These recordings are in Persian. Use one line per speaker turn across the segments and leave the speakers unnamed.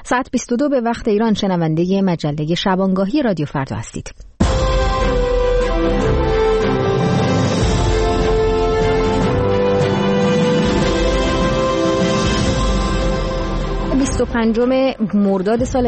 ساعت 22 به وقت ایران شنونده مجله شبانگاهی رادیو فردا هستید. پنجم مرداد سال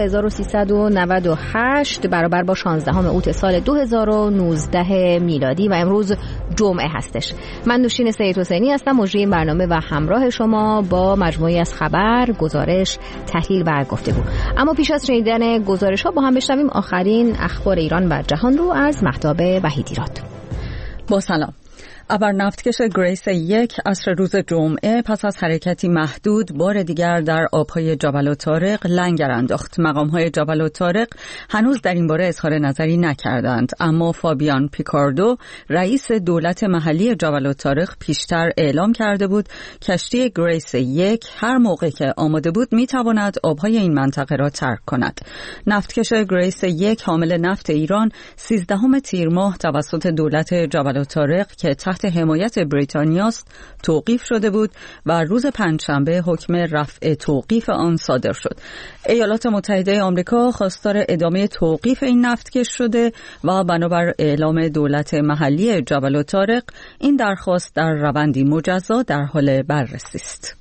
1398 برابر با 16 اوت سال 2019 میلادی و امروز جمعه هستش. من نوشین سید حسینی هستم، مجری این برنامه و همراه شما با مجموعی از خبر، گزارش، تحلیل و گفتگو. اما پیش از شنیدن گزارش ها با هم بشنویم آخرین اخبار ایران و جهان رو از مهتاب وحیدیراد.
با سلام. ابرنفتکش گریس 1 عصر روز جمعه پس از حرکتی محدود بار دیگر در آبهای جبل الطارق لنگر انداخت. مقام‌های جبل الطارق هنوز در این باره اظهار نظری نکردند، اما فابیان پیکاردو رئیس دولت محلی جبل الطارق پیشتر اعلام کرده بود کشتی گریس 1 هر موقع که آماده بود میتواند آبهای این منطقه را ترک کند. نفتکش گریس 1 حامل نفت ایران 13 تیر ماه توسط دولت جبل الطارق که تحت حمایت بریتانیاست توقیف شده بود و روز پنجشنبه حکم رفع توقیف آن صادر شد. ایالات متحده آمریکا خواستار ادامه توقیف این نفتکش شده و بنابر اعلام دولت محلی جبل الطارق این درخواست در روندی مجزا در حال بررسی است.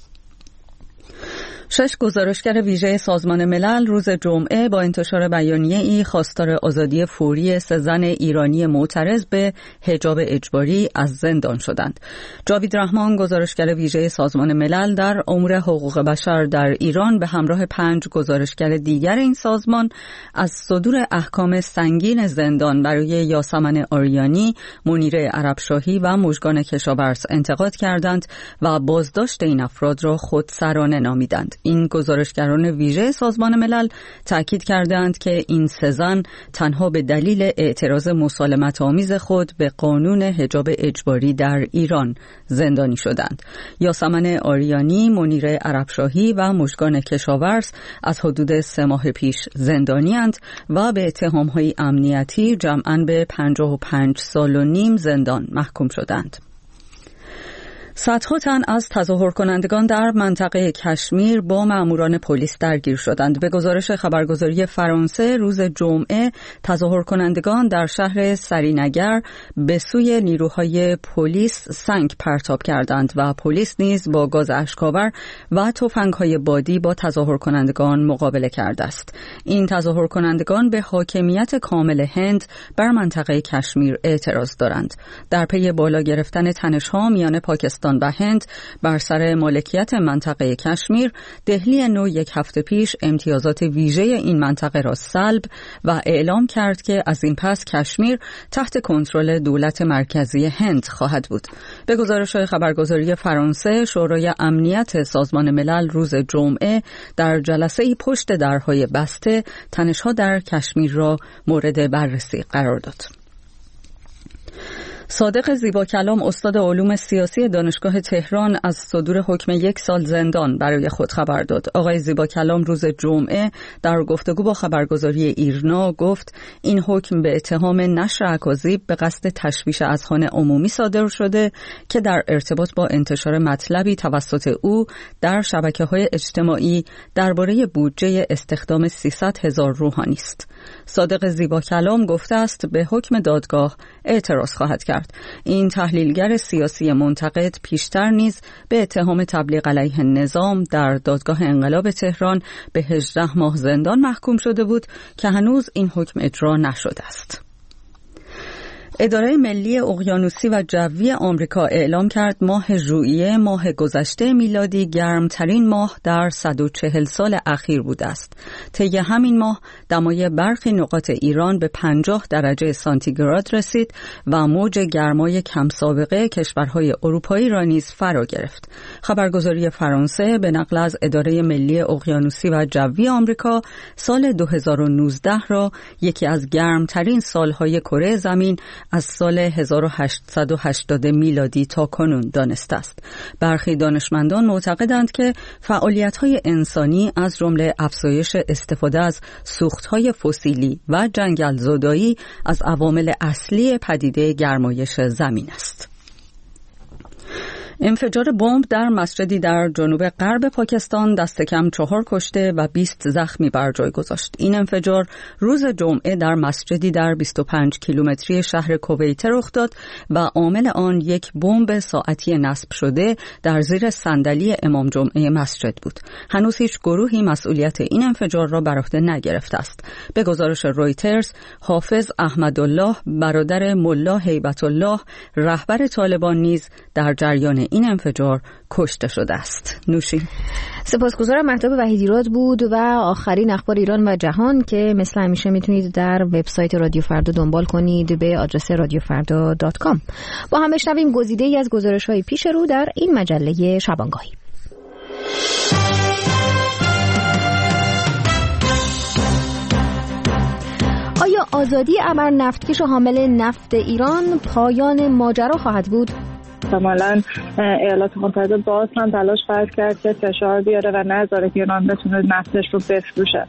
6 گزارشگر ویژه سازمان ملل روز جمعه با انتشار بیانیه‌ای خواستار آزادی فوری 3 زن ایرانی معترض به حجاب اجباری از زندان شدند. جاوید رحمان گزارشگر ویژه سازمان ملل در امور حقوق بشر در ایران به همراه 5 گزارشگر دیگر این سازمان از صدور احکام سنگین زندان برای یاسمن آریانی، منیره عربشاهی و مژگان کشاورز انتقاد کردند و بازداشت این افراد را خودسرانه نامیدند. این گزارشگران ویژه سازمان ملل تاکید کردند که این 3 زن تنها به دلیل اعتراض مسالمت‌آمیز خود به قانون حجاب اجباری در ایران زندانی شدند. یاسمن آریانی، منیره عربشاهی و مژگان کشاورز از حدود 3 ماه پیش زندانی‌اند و به اتهام‌های امنیتی جمعاً به 55 سال و نیم زندان محکوم شدند. صدها تن از تظاهر کنندگان در منطقه کشمیر با ماموران پلیس درگیر شدند. به گزارش خبرگزاری فرانسه روز جمعه تظاهر کنندگان در شهر سرینگر به سوی نیروهای پلیس سنگ پرتاب کردند و پلیس نیز با گاز اشک‌آور و تفنگ‌های بادی با تظاهر کنندگان مقابله کرده است. این تظاهر کنندگان به حاکمیت کامل هند بر منطقه کشمیر اعتراض دارند. در پی بالا گرفتن تنش‌ها میان پاکستان و هند بر سر مالکیت منطقه کشمیر، دهلی نو 1 هفته پیش امتیازات ویژه این منطقه را سلب و اعلام کرد که از این پس کشمیر تحت کنترل دولت مرکزی هند خواهد بود. به گزارش خبرگزاری فرانسه، شورای امنیت سازمان ملل روز جمعه در جلسه‌ای پشت درهای بسته تنش‌ها در کشمیر را مورد بررسی قرار داد. صادق زیباکلام استاد علوم سیاسی دانشگاه تهران از صدور حکم 1 سال زندان برای خود خبر داد. آقای زیباکلام روز جمعه در گفتگو با خبرگزاری ایرنا گفت این حکم به اتهام نشر اکاذیب به قصد تشویش اذهان عمومی صادر شده که در ارتباط با انتشار مطلبی توسط او در شبکه‌های اجتماعی درباره بودجه استخدام 300,000 روحانی است. صادق زیباکلام گفته است به حکم دادگاه اعتراض خواهد کرد. این تحلیلگر سیاسی منتقد پیشتر نیز به اتهام تبلیغ علیه نظام در دادگاه انقلاب تهران به 18 ماه زندان محکوم شده بود که هنوز این حکم اجرا نشده است. اداره ملی اقیانوسی و جوی آمریکا اعلام کرد ماه ژوئیه ماه گذشته میلادی گرمترین ماه در 140 سال اخیر بوده است. طی همین ماه دمای برخی نقاط ایران به 50 درجه سانتیگراد رسید و موج گرمای کم سابقه کشورهای اروپایی را نیز فرا گرفت. خبرگزاری فرانسه به نقل از اداره ملی اقیانوسی و جوی آمریکا سال 2019 را یکی از گرمترین سالهای کره زمین از سال 1880 میلادی تا کنون دانسته است. برخی دانشمندان معتقدند که فعالیت‌های انسانی از جمله افزایش استفاده از سوخت‌های فسیلی و جنگل‌زدایی از عوامل اصلی پدیده گرمایش زمین است. انفجار بمب در مسجدی در جنوب غرب پاکستان دست کم 4 کشته و 20 زخمی بر جای گذاشت. این انفجار روز جمعه در مسجدی در 25 کیلومتری شهر کویت رخ داد و عامل آن یک بمب ساعتی نصب شده در زیر صندلی امام جمعه مسجد بود. هنوز هیچ گروهی مسئولیت این انفجار را بر عهده نگرفته است. به گزارش رویترز، حافظ احمدالله برادر ملا هیبت الله رهبر طالبان نیز در جریان این انفجار کشته شده است. نوشین.
سپاسگزارم. مهتاب وحیدیراد بود و آخرین اخبار ایران و جهان که مثل همیشه میتونید در وبسایت رادیو فردا دنبال کنید به آدرس radiofarda.com. با هم بشنویم گزیده‌ای از گزارش‌های پیش رو در این مجله شبانگاهی. آیا آزادی ابر نفتکش حامل نفت ایران پایان ماجرا خواهد بود؟
احتمالاً ایالات متحده باز هم تلاش خواهد کرد که فشار بیاره و نذاره که ایران بتونه نفتش رو بفروشه.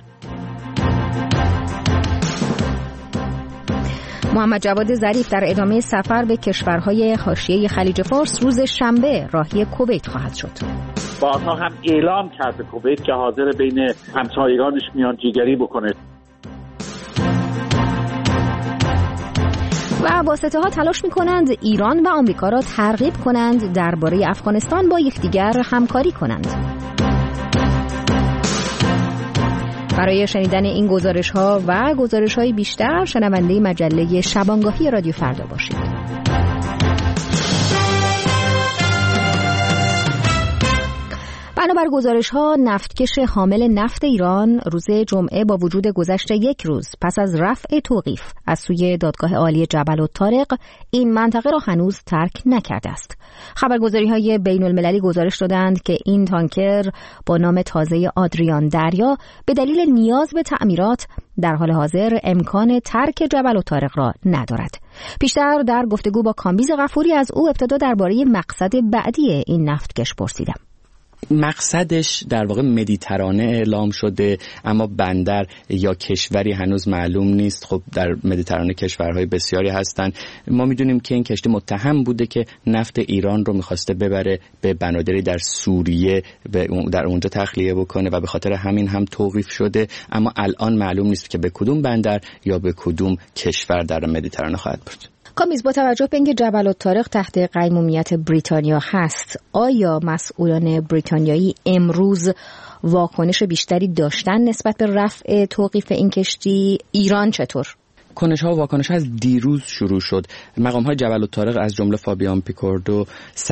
محمد جواد ظریف در ادامه سفر به کشورهای حاشیه خلیج فارس روز شنبه راهی کویت خواهد شد.
بارها هم اعلام کرد کویت که حاضر بین همسایگانش میانجیگری بکنه.
و واسطه‌ها تلاش می‌کنند ایران و آمریکا را ترغیب کنند درباره افغانستان با یکدیگر همکاری کنند. برای شنیدن این گزارش‌ها و گزارش‌های بیشتر شنونده مجله شبانگاهی رادیو فردا باشید. بنابر گزارش‌ها نفتکش حامل نفت ایران روز جمعه با وجود گذشت یک روز پس از رفع توقیف از سوی دادگاه عالی جبل الطارق این منطقه را هنوز ترک نکرده است. خبرگزاری‌های بین‌المللی گزارش دادند که این تانکر با نام تازه آدریان دریا به دلیل نیاز به تعمیرات در حال حاضر امکان ترک جبل الطارق را ندارد. بیشتر در گفتگو با کامبیز غفوری از او ابتدا درباره مقصد بعدی این نفتکش پرسیدم.
مقصدش در واقع مدیترانه اعلام شده، اما بندر یا کشوری هنوز معلوم نیست. خب در مدیترانه کشورهای بسیاری هستن. ما میدونیم که این کشتی متهم بوده که نفت ایران رو میخواسته ببره به بنادری در سوریه در اونجا تخلیه بکنه و به خاطر همین هم توقیف شده، اما الان معلوم نیست که به کدوم بندر یا به کدوم کشور در مدیترانه خواهد بود.
کامیز، با توجه به اینکه جبل الطارق تحت قیمومیت بریتانیا هست، آیا مسئولان بریتانیایی امروز واکنش بیشتری داشتن نسبت به رفع توقیف این کشتی؟ ایران چطور؟
کنش‌ها و واکنش‌ها از دیروز شروع شد. مقام‌های جبل الطارق از جمله فابیان پیکوردو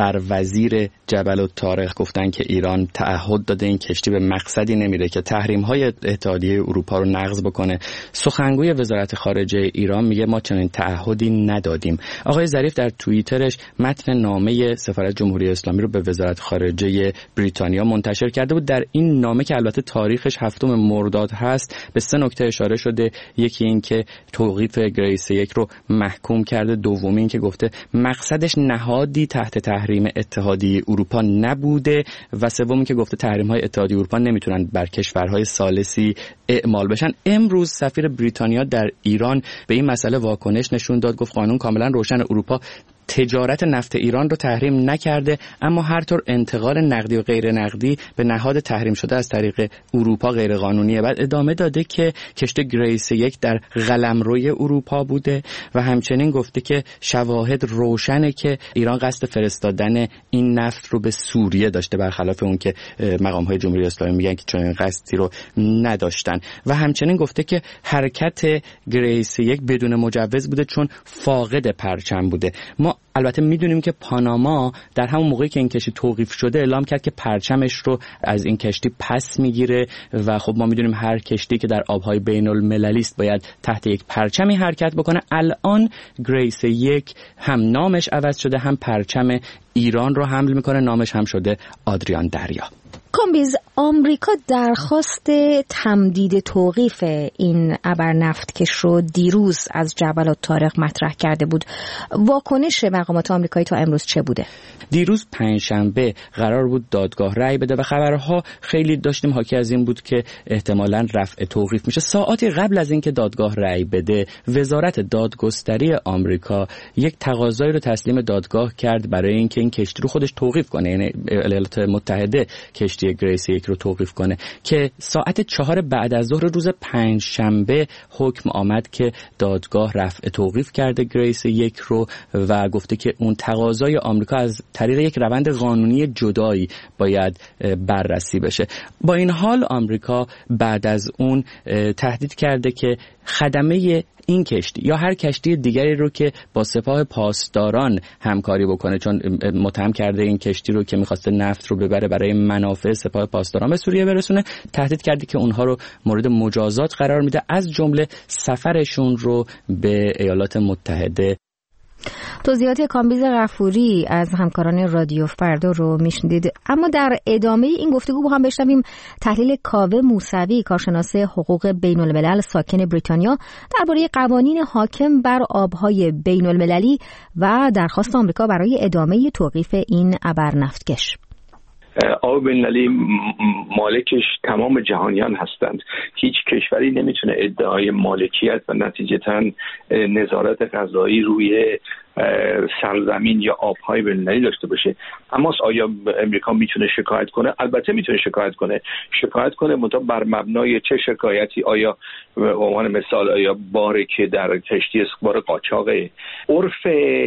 سروزیر جبل الطارق گفتن که ایران تعهد داده این کشتی به مقصدی نمیره که تحریم‌های اتحادیه اروپا رو نقض بکنه. سخنگوی وزارت خارجه ایران میگه ما چنین تعهدی ندادیم. آقای ظریف در توییترش متن نامه سفارت جمهوری اسلامی رو به وزارت خارجه بریتانیا منتشر کرده بود. در این نامه که البته تاریخش 7 مرداد هست به 3 نکته اشاره شده. یکی این که توقیف گریس 1 رو محکوم کرده، دومی این که گفته مقصدش نهادی تحت تحریم اتحادیه اروپا نبوده و سومی که گفته تحریم‌های اتحادیه اروپا نمیتونن بر کشورهای ثالثی اعمال بشن. امروز سفیر بریتانیا در ایران به این مسئله واکنش نشون داد، گفت قانون کاملا روشن، اروپا تجارت نفت ایران رو تحریم نکرده، اما هر طور انتقال نقدی و غیر نقدی به نهاد تحریم شده از طریق اروپا غیر قانونیه. بعد ادامه داده که کشتی گریس 1 در قلمروی اروپا بوده و همچنین گفته که شواهد روشنه که ایران قصد فرستادن این نفت رو به سوریه داشته، برخلاف اون که مقام‌های جمهوری اسلامی میگن که چنین قصدی رو نداشتن. و همچنین گفته که حرکت گریس 1 بدون مجوز بوده چون فاقد پرچم بوده. ما البته میدونیم که پاناما در همون موقعی که این کشتی توقیف شده اعلام کرد که پرچمش رو از این کشتی پس میگیره و خب ما میدونیم هر کشتی که در آبهای بین المللی است باید تحت یک پرچمی حرکت بکنه. الان گریس 1 هم نامش عوض شده، هم پرچم ایران رو حمل میکنه، نامش هم شده آدریان دریا.
کامبیز، آمریکا درخواست تمدید توقیف این ابرنفتکش رو دیروز از جبل الطارق مطرح کرده بود. واکنش مقامات آمریکایی تا امروز چه بوده؟
دیروز پنجشنبه قرار بود دادگاه رأی بده و خبرها خیلی داشتیم حاکی از این بود که احتمالاً رفع توقیف میشه. ساعاتی قبل از اینکه دادگاه رأی بده، وزارت دادگستری آمریکا یک تقاضایی رو تسلیم دادگاه کرد برای اینکه این کشتی رو خودش توقیف کنه، یعنی ایالات متحده کشتی گریس یک رو توقیف کنه، که ساعت 4 بعد از ظهر روز پنجشنبه حکم آمد که دادگاه رفع توقیف کرده گریس یک رو و گفته که اون تقاضای آمریکا از طریق یک روند قانونی جدایی باید بررسی بشه. با این حال آمریکا بعد از اون تهدید کرده که خدمه این کشتی یا هر کشتی دیگری رو که با سپاه پاسداران همکاری بکنه، چون متهم کرده این کشتی رو که می‌خواسته نفت رو ببره برای منافع سپاه پاسداران به سوریه برسونه، تهدید کرده که اونها رو مورد مجازات قرار میده، از جمله سفرشون رو به ایالات متحده.
توضیحات کامبیز غفوری از همکاران رادیو فردا رو میشنیدید. اما در ادامه این گفتگو با هم بشنویم تحلیل کاوه موسوی، کارشناس حقوق بین الملل ساکن بریتانیا، درباره قوانین حاکم بر آبهای بین المللی و درخواست آمریکا برای ادامه توقیف این ابرنفتکش.
آب بین‌المللی مالکش تمام جهانیان هستند. هیچ کشوری نمیتونه ادعای مالکیت و نتیجتاً نظارت قضایی روی سرزمین یا آبهای بین‌المللی داشته باشه. اما آیا امریکا میتونه شکایت کنه؟ البته میتونه شکایت کنه منتها بر مبنای چه شکایتی؟ آیا به عنوان مثال آیا باری که در کشتی بار قاچاقه؟ عرف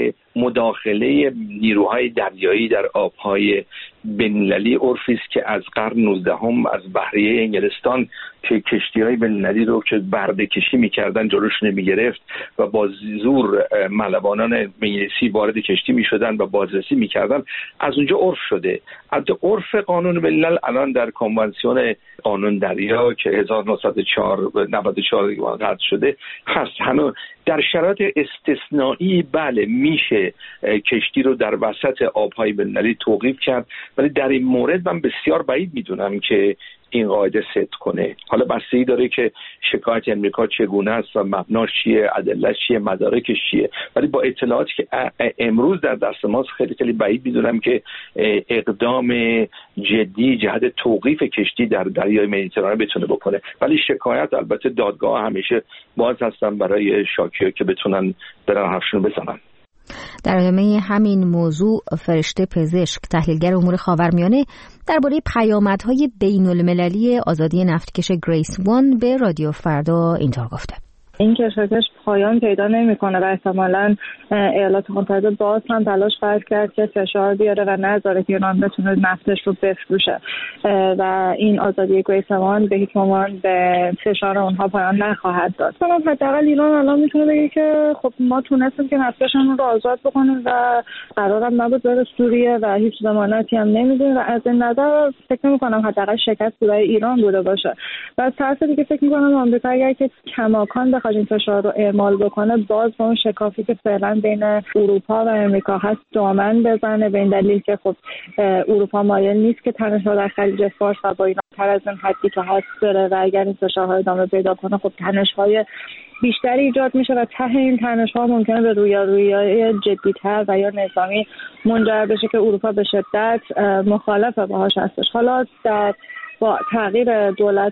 مداخله نیروهای دریایی در آبهای بین‌المللی عرفی است که از قرن 19 از بحریه انگلستان که کشتی‌های بین‌المللی رو که برده کشی می‌کردن جلوشون می‌گرفت و با زور ملوانان انگلیسی وارد کشتی می‌شدن و بازرسی می‌کردن، از اونجا عرف شده. البته عرف قانون بین‌الملل الان در کنوانسیون قانون دریا که 1994 وضع شده هست. همه در شرایط استثنایی بله میشه کشتی رو در وسط آب‌های بین‌المللی توقیف کرد، ولی در این مورد من بسیار بعید میدونم که این قاعده صدق کنه. حالا بستگی داره که شکایت امریکا چگونه است و مبناش چیه، ادله‌اش چیه، مدارکش چیه، ولی با اطلاعاتی که امروز در دست ماست خیلی بعید میدونم که اقدام جدی جهت توقیف کشتی در دریای مدیترانه بتونه بکنه. ولی شکایت البته دادگاه همیشه باز هستن برای شاکی‌ها که بتونن برن حرفشون بزنن.
در ادامه همین موضوع فرشته پزشک، تحلیلگر امور خاورمیانه، درباره پیامدهای بین‌المللی آزادی نفتکش گریس وان به رادیو فردا اینطور گفته:
این کشاکش پایان پیدا نمیکنه و احتمالاً ایالات متحده باز هم تلاش خواهد کرد که فشار بیاره و نذاره که ایران بتونه نفتش رو بفروشه و این آزادی گریس وان به هیچ عنوان به فشار اونها پایان نخواهد داد. مثلا حداقل ایران الان میتونه بگه که خب ما تونستیم که نفتشون رو آزاد بکنیم و قرارم نبود بره سوریه و هیچ ضمانتی هم نمیدیم و از این نظر فکر نمی‌کنم حداقل شکست برای ایران بوده باشه. و از طرف دیگه فکر می‌کنم آمریکا اگر که کماکان بخواد این فشار رو اعمال بکنه، باز با اون شکافی که فعلا بین اروپا و امریکا هست دامن بزنه، به این دلیل که خب اروپا مایل نیست که تنش‌ها در خلیج فارس و با ایران تر از این حدی که هست بره و اگر این فشارها ادامه پیدا کنه خب تنش‌های بیشتری ایجاد میشه و ته این تنش‌ها ممکنه به رویارویی جدی‌تر و یا نظامی منجر بشه که اروپا به شدت مخالف باهاش هستش. حالا با تغییر دولت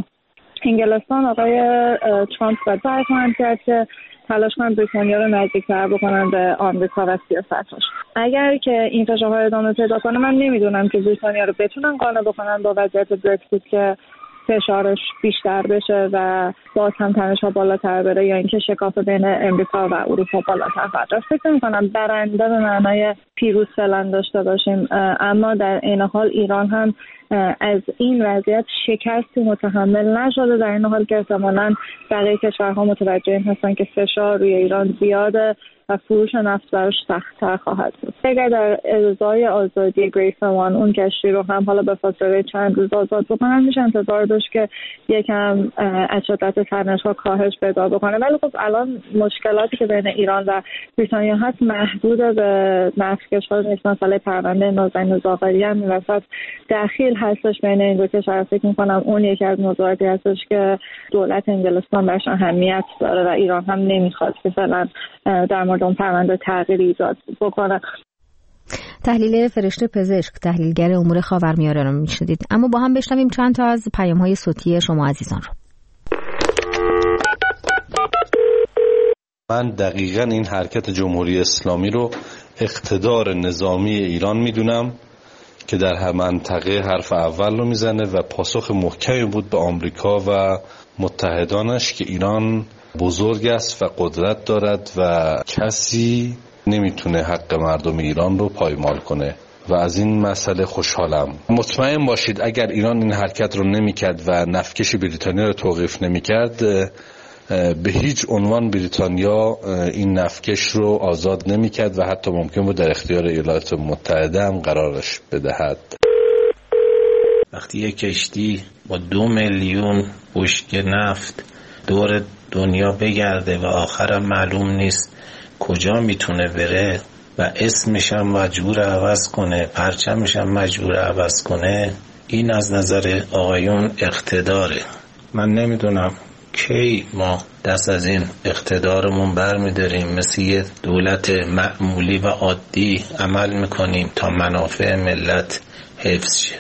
انگلستان آقای ترامپ باید خواهند کرد که تلاش کنند بریتانیا رو نزدیک‌تر بکنن به آمریکا و سیاستش. اگر که این فشارها ادامه پیدا کنه، من نمیدونم که بریتانیا رو بتونن قانع بکنن با وضعیت برکزیت که فشارش بیشتر بشه و باز هم تنش‌ها بالاتر بره یا اینکه شکاف بین امریکا و اروپا بالاتر بره. فکر می‌کنم برنده به معنای پیروز فعلا داشته باشیم، اما در این حال ایران هم از این وضعیت شکستی متحمل نشده، در این حال که احتمالاً بقیه کشورها متوجه این هستن که فشار روی ایران زیاده و فروش نفت براش سخت‌تر خواهد بود. اگر در ازای آزادی گریس وان اون کشتی رو هم حالا به فاصله چند روز آزاد بکنن، میشه انتظار هستش که یکم از شدت تنش‌ها کاهش پیدا بکنه. ولی خب الان مشکلاتی که بین ایران و بریتانیا هست محدود به نفتکش‌ها نیست. مثلا پرونده نازنین زاغری هم این وسط دخیل هستش بین این دو کشور. فکر می‌کنم اون یکی از موضوعاتی هستش که دولت انگلستان بهش اهمیت داره و ایران هم نمیخواد که فعلا در مورد اون پرونده تغییری ایجاد بکنه.
تحلیل فرشته پزشک، تحلیلگر امور خاورمیانه رو میشنیدید. اما با هم بشنویم چند تا از پیام‌های صوتی شما عزیزان رو.
من دقیقاً این حرکت جمهوری اسلامی رو اقتدار نظامی ایران میدونم که در هر منطقه حرف اول رو میزنه و پاسخ محکمی بود به آمریکا و متحدانش که ایران بزرگ است و قدرت دارد و کسی نمیتونه حق مردم ایران رو پایمال کنه و از این مسئله خوشحالم. مطمئن باشید اگر ایران این حرکت رو نمیکرد و نفتکش بریتانیا رو توقیف نمیکرد، به هیچ عنوان بریتانیا این نفتکش رو آزاد نمیکرد و حتی ممکن بود در اختیار ایالات متحده هم قرارش بدهد.
وقتی یک کشتی با 2 میلیون بشکه نفت دور دنیا بگرده و آخرم معلوم نیست کجا میتونه بره و اسمش هم مجبور عوض کنه، پرچمش هم مجبور عوض کنه، این از نظر آقایون اقتداره. من نمیدونم کی ما دست از این اقتدارمون برمیداریم، مثل یه دولت معمولی و عادی عمل میکنیم تا منافع ملت حفظ شه.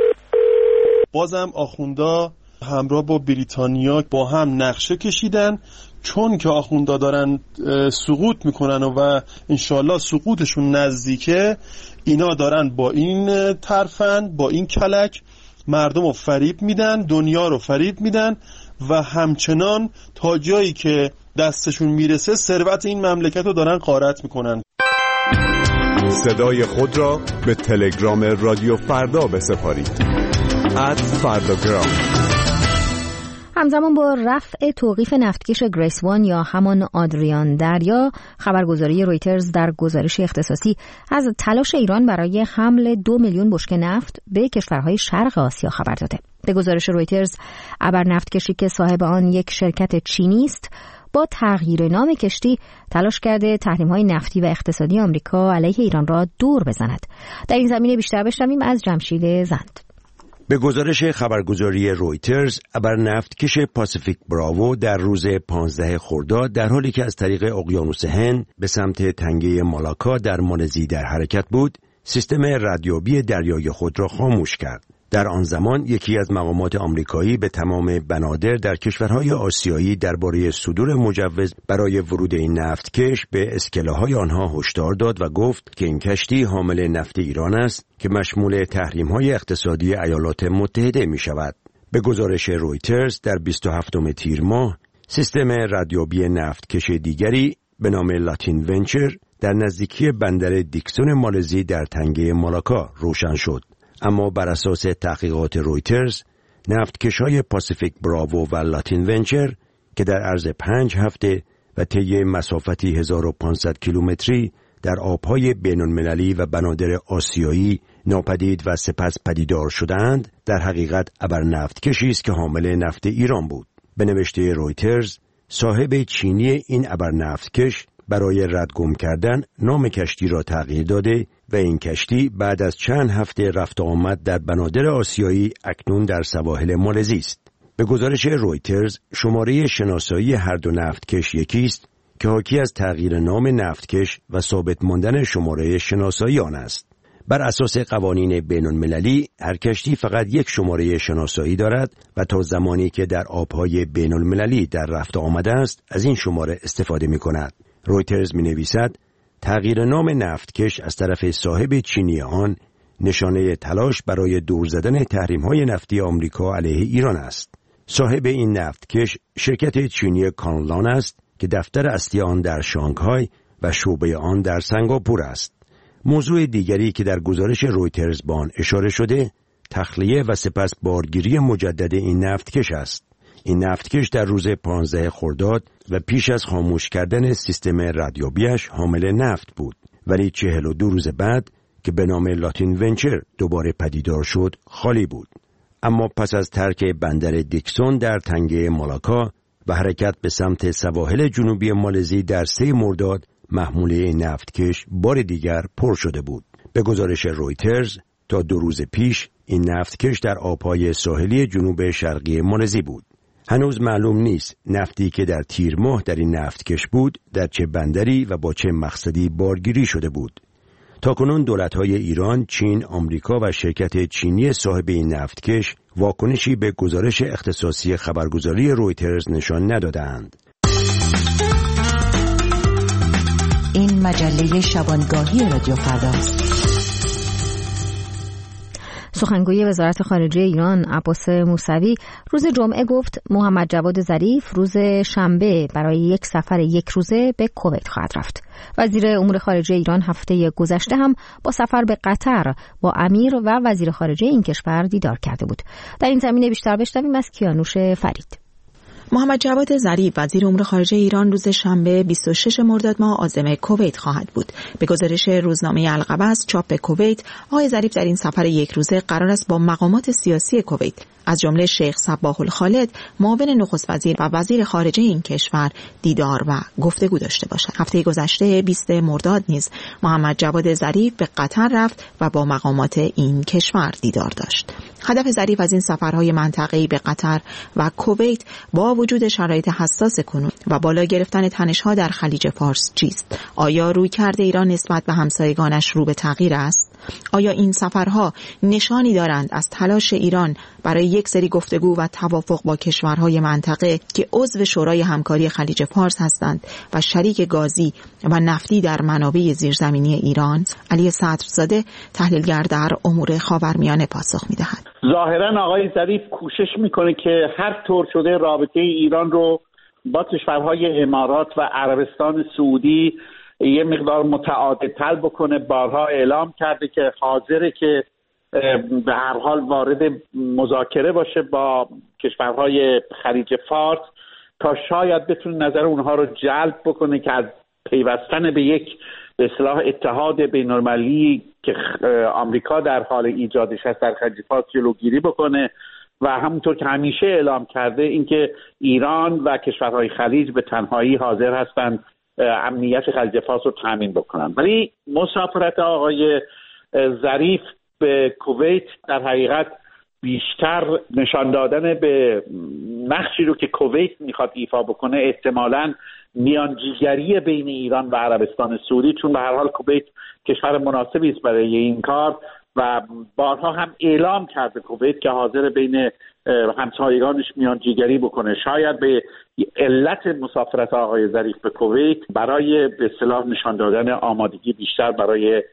بازم آخوندا همراه با بریتانیا با هم نقشه کشیدن، چون که آخوندا دارن سقوط میکنن و انشالله سقوطشون نزدیکه، اینا دارن با این ترفند، با این کلک مردم رو فریب میدن، دنیا رو فریب میدن و همچنان تا جایی که دستشون میرسه ثروت این مملکت رو دارن غارت میکنن.
صدای خود را به تلگرام رادیو فردا بسپارید @فرداگرام.
همزمان با رفع توقیف نفتکش گریس وان یا همان آدریان دریا، خبرگزاری رویترز در گزارش اختصاصی از تلاش ایران برای حمل 2 میلیون بشکه نفت به کشورهای شرق آسیا خبر داده. به گزارش رویترز، ابر نفتکشی که صاحب آن یک شرکت چینی است، با تغییر نام کشتی تلاش کرده تحریم‌های نفتی و اقتصادی آمریکا علیه ایران را دور بزند. در این زمینه بیشتر بشنویم از جمشید زند.
به گزارش خبرگزاری رویترز، ابر نفتکش پاسیفیک براوو در روز 15 خرداد در حالی که از طریق اقیانوس هند به سمت تنگه مالاکا در مالزی در حرکت بود، سیستم ردیابی دریای خود را خاموش کرد. در آن زمان یکی از مقامات آمریکایی به تمام بنادر در کشورهای آسیایی درباره صدور مجوز برای ورود این نفتکش به اسکله‌های آنها هشدار داد و گفت که این کشتی حامل نفت ایران است که مشمول تحریم‌های اقتصادی ایالات متحده می‌شود. به گزارش رویترز، در 27 تیر ماه سیستم ردیابی نفتکش دیگری به نام لاتین ونچر در نزدیکی بندر دیکسون مالزی در تنگه مالاکا روشن شد. اما بر اساس تحقیقات رویترز، نفتکش‌های پاسیفیک براوو و لاتین ونچر که در عرض 5 هفته و طی مسافتی 1500 کیلومتری در آبهای بین‌المللی و بنادر آسیایی ناپدید و سپس پدیدار شدند، در حقیقت ابر نفتکشی است که حامل نفت ایران بود. به نوشته رویترز، صاحب چینی این ابر نفتکش برای ردگم کردن نام کشتی را تغییر داده و این کشتی بعد از چند هفته رفت و آمد در بنادر آسیایی اکنون در سواحل مالزی است. به گزارش رویترز، شماره شناسایی هر دو نفتکش یکی است که حاکی از تغییر نام نفتکش و ثابت ماندن شماره شناسایی آن است. بر اساس قوانین بین‌المللی هر کشتی فقط یک شماره شناسایی دارد و تا زمانی که در آبهای بین‌المللی در رفت و آمد است از این شماره استفاده می‌کند. رویترز می‌نویسد تغییر نام نفتکش از طرف صاحب چینی آن نشانه تلاش برای دور زدن تحریم‌های نفتی آمریکا علیه ایران است. صاحب این نفتکش شرکت چینی کانلان است که دفتر اصلی آن در شانگهای و شعبه آن در سنگاپور است. موضوع دیگری که در گزارش رویترز به آن اشاره شده، تخلیه و سپس بارگیری مجدد این نفتکش است. این نفتکش در روز 15 خرداد و پیش از خاموش کردن سیستم ردیابیش حامل نفت بود، ولی 42 روز بعد که به نام لاتین ونچر دوباره پدیدار شد خالی بود. اما پس از ترک بندر دیکسون در تنگه مالاکا و حرکت به سمت سواحل جنوبی مالزی در 3 مرداد، محموله نفتکش بار دیگر پر شده بود. به گزارش رویترز تا 2 روز پیش این نفتکش در آبهای ساحلی جنوب شرقی مالزی بود. هنوز معلوم نیست نفتی که در تیر ماه در این نفتکش بود در چه بندری و با چه مقصدی بارگیری شده بود. تاکنون دولت‌های ایران، چین، آمریکا و شرکت چینی صاحب این نفتکش واکنشی به گزارش اختصاصی خبرگزاری رویترز نشان ندادند.
این مجله شبانگاهی رادیو فرداست.
سخنگوی وزارت خارجه ایران عباس موسوی روز جمعه گفت محمد جواد ظریف روز شنبه برای یک سفر 1 روزه به کویت خواهد رفت. وزیر امور خارجه ایران هفته گذشته هم با سفر به قطر با امیر و وزیر خارجه این کشور دیدار کرده بود. در این زمینه بیشتر بشنویم از کیانوش فرید.
محمد جواد ظریف وزیر امور خارجه ایران روز شنبه 26 مرداد ماه عازم کویت خواهد بود. به گزارش روزنامه القبس چاپ کویت، آقای ظریف در این سفر 1 روزه قرار است با مقامات سیاسی کویت از جمله شیخ صباح الخالد، معاون نخست وزیر و وزیر خارجه این کشور دیدار و گفتگو داشته باشد. هفته گذشته 20 مرداد نیز محمد جواد ظریف به قطر رفت و با مقامات این کشور دیدار داشت. هدف ظریف از این سفرهای منطقه‌ای به قطر و کویت با وجود شرایط حساس کنون و بالا گرفتن تنش‌ها در خلیج فارس چیست؟ آیا رویکرد ایران نسبت به همسایگانش رو به تغییر است؟ آیا این سفرها نشانی دارند از تلاش ایران برای یک سری گفتگو و توافق با کشورهای منطقه که عضو شورای همکاری خلیج فارس هستند و شریک گازی و نفتی در منابع زیرزمینی ایران؟ علی صدرزاده تحلیلگر در امور خاورمیانه پاسخ می‌دهد.
ظاهراً آقای ظریف کوشش میکنه که هر طور شده رابطه ایران رو با کشورهای امارات و عربستان سعودی یه مقدار متعادل‌تر بکنه. بارها اعلام کرده که حاضره که به هر حال وارد مذاکره باشه با کشورهای خلیج فارس تا شاید بتونه نظر اونها رو جلب بکنه که از پیوستن به یک به اصطلاح اتحاد بین‌المللی که آمریکا در حال ایجادش هست در خلیج فارس جلوگیری بکنه و همونطور که همیشه اعلام کرده اینکه ایران و کشورهای خلیج به تنهایی حاضر هستند امنیت خلیج فارس رو تامین بکنن. ولی مسافرت آقای ظریف به کویت در حقیقت بیشتر نشان دادن به نقشی رو که کویت میخواد ایفا بکنه، احتمالاً میانجیگری بین ایران و عربستان سعودی، چون به هر حال کویت کشور مناسبی است برای این کار و بارها هم اعلام کرده کویت که حاضر بین همسایگانش میانجیگری بکنه. شاید به علت مسافرت آقای ظریف به کویت برای به اصطلاح نشان دادن آمادگی بیشتر برای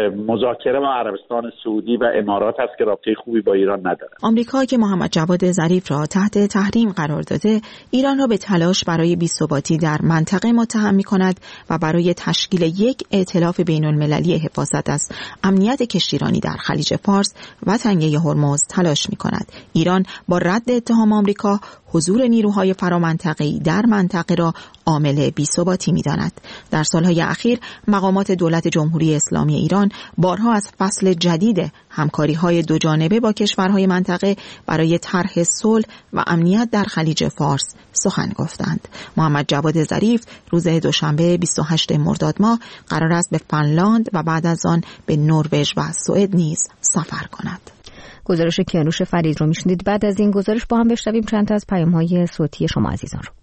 مذاکره با عربستان سعودی و امارات است که رابطه خوبی با ایران نداره.
آمریکا که محمد جواد ظریف را تحت تحریم قرار داده، ایران را به تلاش برای بی‌ثباتی در منطقه متهم می‌کند و برای تشکیل یک ائتلاف بین‌المللی حفاظت از امنیت کشتیرانی در خلیج فارس و تنگه هرمز تلاش می‌کند. ایران با رد اتهام آمریکا حضور نیروهای فرامنطقه‌ای در منطقه را عامل بی‌ثباتی می‌داند. در سالهای اخیر مقامات دولت جمهوری اسلامی ایران بارها از فصل جدید همکاری‌های دوجانبه با کشورهای منطقه برای طرح صلح و امنیت در خلیج فارس سخن گفتند. محمد جواد ظریف روز دوشنبه 28 مرداد ماه قرار است به فنلاند و بعد از آن به نروژ و سوئد نیز سفر کند.
گزارش کیانوش فرید رو میشنید. بعد از این گزارش با هم بشنویم چند تا از پیام‌های صوتی شما عزیزان رو.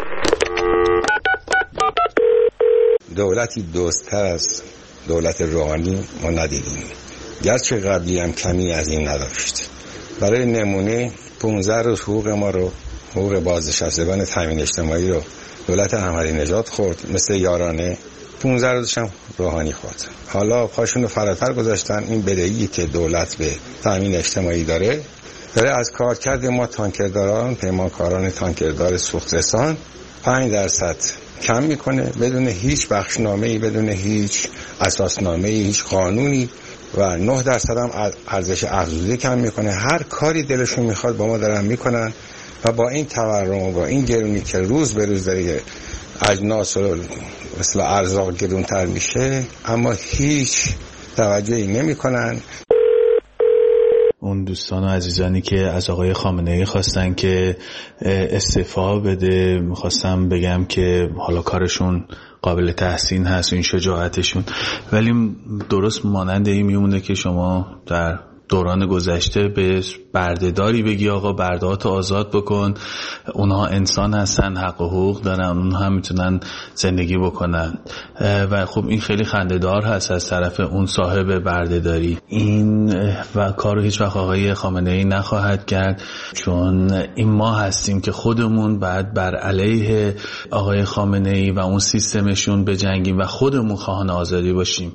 دولتی دوست‌تر از دولت روحانی ما ندیدیم، گرچه قبلی هم کمی از این نداشت. برای نمونه 15 روز حقوق ما رو، حقوق بازنشستگان تامین اجتماعی رو دولت احمدی نژاد خورد مثل یارانه، 15 روزش هم روحانی خورد. حالا پاشون رو فراتر گذاشتن. این بدهی که دولت به تامین اجتماعی داره از کارکرد ما تانکرداران، پیمانکاران تانکردار سوخترسان 5% کم میکنه بدون هیچ بخشنامه‌ای، بدون هیچ اساسنامه‌ای، هیچ قانونی و 9% هم ارزش افزوده کم میکنه. هر کاری دلشون میخواد با ما دارن میکنن و با این تورم و با این گرونی که روز به روز داره اجناس و مثل ارزاق گرونتر میشه اما هیچ توجهی نمیکنن.
اون دوستان و عزیزانی که از آقای خامنه‌ای خواستن که استعفا بده، میخواستم بگم که حالا کارشون قابل تحسین هست و این شجاعتشون، ولی درست مانند این میمونه که شما در دوران گذشته به بردهداری بگی آقا بردهاتو آزاد بکن، اونها انسان هستن، حق و حقوق دارن، اونها هم میتونن زندگی بکنن و خب این خیلی خنده‌دار هست از طرف اون صاحب بردهداری. این و کارو هیچ وقت آقای خامنه‌ای نخواهد کرد، چون این ما هستیم که خودمون بعد بر علیه آقای خامنه‌ای و اون سیستمشون بجنگیم و خودمون خواهان آزادی باشیم.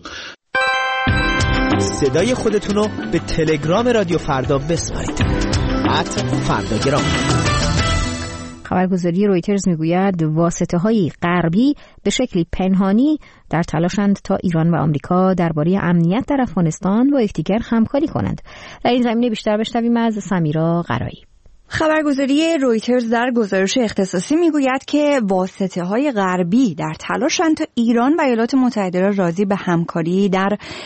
صدای خودتونو به تلگرام رادیو فردا بسپارید. @فرداگرام.
خبرگزاری رویترز میگوید واسطه‌های غربی به شکلی پنهانی در تلاشند تا ایران و آمریکا درباره امنیت در افغانستان با یکدیگر همکاری کنند. در این زمینه بیشتر بشنویم از سمیرا قرایی.
خبرگزاری رویترز در گزارش اختصاصی میگوید که واسطه‌های غربی در تلاشند تا ایران و ایالات متحده را راضی به همکاری در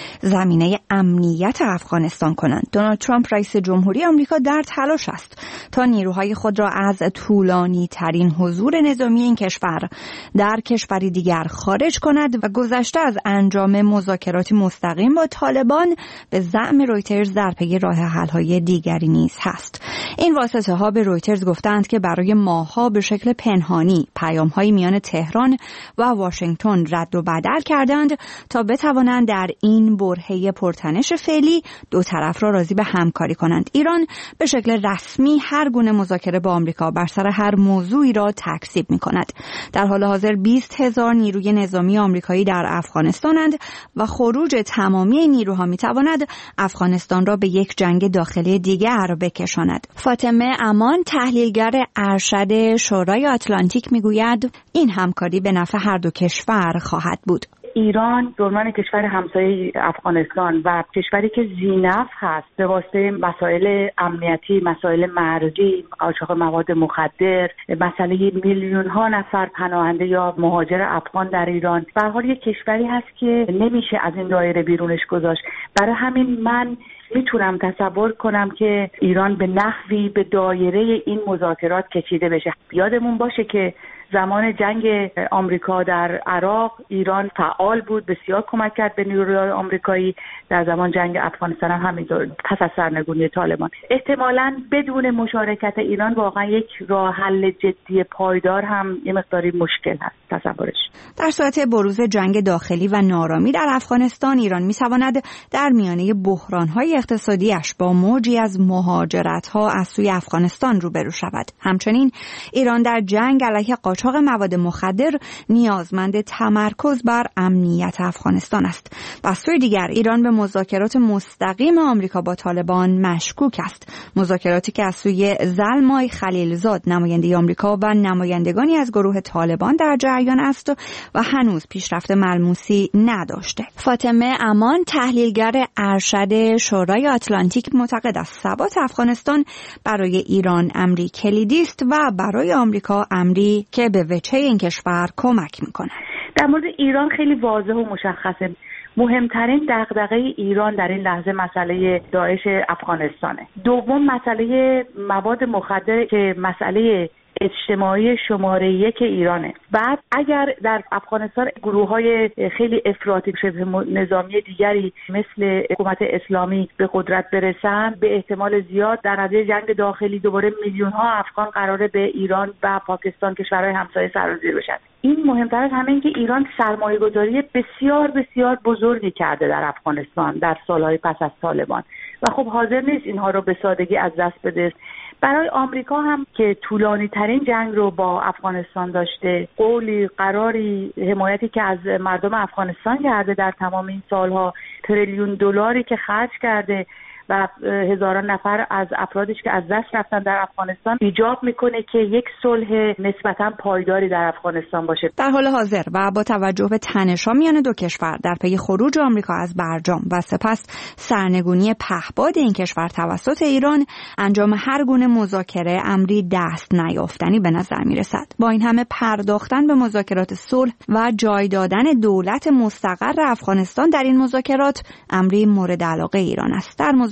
زمینه امنیت افغانستان کنند. دونالد ترامپ رئیس جمهوری آمریکا در تلاش است تا نیروهای خود را از طولانی ترین حضور نظامی این کشور در کشوری دیگر خارج کند و گذشته از انجام مذاکراتی مستقیم با طالبان به زعم رویترز در پی راه حل‌های دیگری نیز هست. این واسطه ها به رویترز گفتند که برای ماه‌ها به شکل پنهانی پیام‌های میان تهران و واشنگتن رد و بدل کردند تا بتوانند در این برهه پرتنش فعلی دو طرف را راضی به همکاری کنند. ایران به شکل رسمی هر گونه مذاکره با آمریکا بر سر هر موضوعی را تکذیب می‌کند. در حال حاضر 20,000 نیروی نظامی آمریکایی در افغانستانند و خروج تمامی نیروها می‌تواند افغانستان را به یک جنگ داخلی دیگر بکشاند. فاطمه امان تحلیلگر ارشد شورای آتلانتیک میگوید این همکاری به نفع هر دو کشور خواهد بود.
ایران به عنوان کشور همسایه افغانستان و کشوری که ذی‌نفع هست به واسطه مسائل امنیتی، مسائل مرزی، قاچاق مواد مخدر، مسئله میلیون ها نفر پناهنده یا مهاجر افغان در ایران، به هر حال یک کشوری هست که نمیشه از این دایره بیرونش گذاشت. برای همین من میتونم تصور کنم که ایران به نحوی به دایره این مذاکرات کشیده بشه. یادمون باشه که زمان جنگ آمریکا در عراق ایران فعال بود، بسیار کمک کرد به نیروهای آمریکایی. در زمان جنگ افغانستان هم همینطور پس از سرنگونی طالبان. احتمالاً بدون مشارکت ایران واقعا یک راه حل جدی پایدار هم یه مقداری مشکل هست تصورش.
در صورت بروز جنگ داخلی و نارامی در افغانستان ایران میتواند در میانه بحران‌های اقتصادیش با موجی از مهاجرت‌ها از سوی افغانستان روبرو شود. همچنین ایران در جنگ علیه قاچاق مواد مخدر نیازمند تمرکز بر امنیت افغانستان است. و سوی دیگر ایران به مذاکرات مستقیم آمریکا با طالبان مشکوک است. مذاکراتی که از سوی زلمای خلیلزاد نماینده آمریکا و نمایندگانی از گروه طالبان در جریان است و هنوز پیشرفت ملموسی نداشته. فاطمه امان تحلیلگر ارشد شورای آتلانتیک معتقد است ثبات افغانستان برای ایران امری کلیدی است و برای آمریکا امری که به وجهه این کشور کمک میکنه.
در مورد ایران خیلی واضح و مشخصه. مهمترین دغدغه ایران در این لحظه مسئله داعش افغانستانه. دوم مسئله مواد مخدر که مسئله اجتماعی شماره 1 ایرانه. بعد اگر در افغانستان گروه‌های خیلی افراطی شبه نظامی دیگری مثل حکومت اسلامی به قدرت برسن، به احتمال زیاد در نتیجه جنگ داخلی دوباره میلیون‌ها افغان قراره به ایران و پاکستان کشورهای همسایه سرازیر بشن. این مهمتر از همه این که ایران سرمایه‌گذاری بسیار بسیار بزرگی کرده در افغانستان در سالهای پس از طالبان و خب حاضر نیست اینها رو به سادگی از دست بده. برای آمریکا هم که طولانی ترین جنگ رو با افغانستان داشته، قولی، قراری، حمایتی که از مردم افغانستان کرده در تمام این سالها، تریلیون دلاری که خرج کرده و هزاران نفر از افرادش که از دست رفتن در افغانستان ایجاب میکنه که یک صلح نسبتا پایداری در افغانستان باشه.
در حال حاضر و با توجه به تنش‌ها میان دو کشور در پی خروج آمریکا از برجام و سپس سرنگونی پهپاد این کشور توسط ایران، انجام هر گونه مذاکره امری دست نیافتنی به نظر میرسد. با این همه پرداختن به مذاکرات صلح و جای دادن دولت مستقر افغانستان در این مذاکرات امری مورد علاقه ایران است. در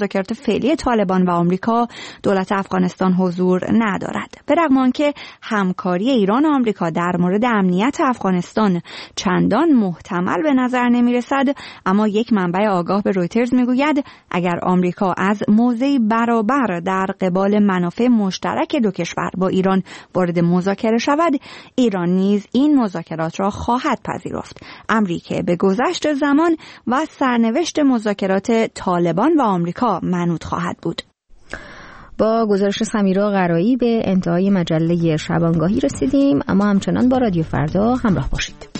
مذاکرات فعلی طالبان و آمریکا دولت افغانستان حضور ندارد. به رغم آنکه همکاری ایران و آمریکا در مورد امنیت افغانستان چندان محتمل به نظر نمی‌رسد، اما یک منبع آگاه به رویترز میگوید اگر آمریکا از موضعی برابر در قبال منافع مشترک دو کشور با ایران وارد مذاکره شود، ایران نیز این مذاکرات را خواهد پذیرفت، امری که به گذشت زمان و سرنوشت مذاکرات طالبان و آمریکا منوط خواهد بود.
با گزارش سمیرا قرایی به انتهای مجله شبانگاهی رسیدیم، اما همچنان با رادیو فردا همراه باشید.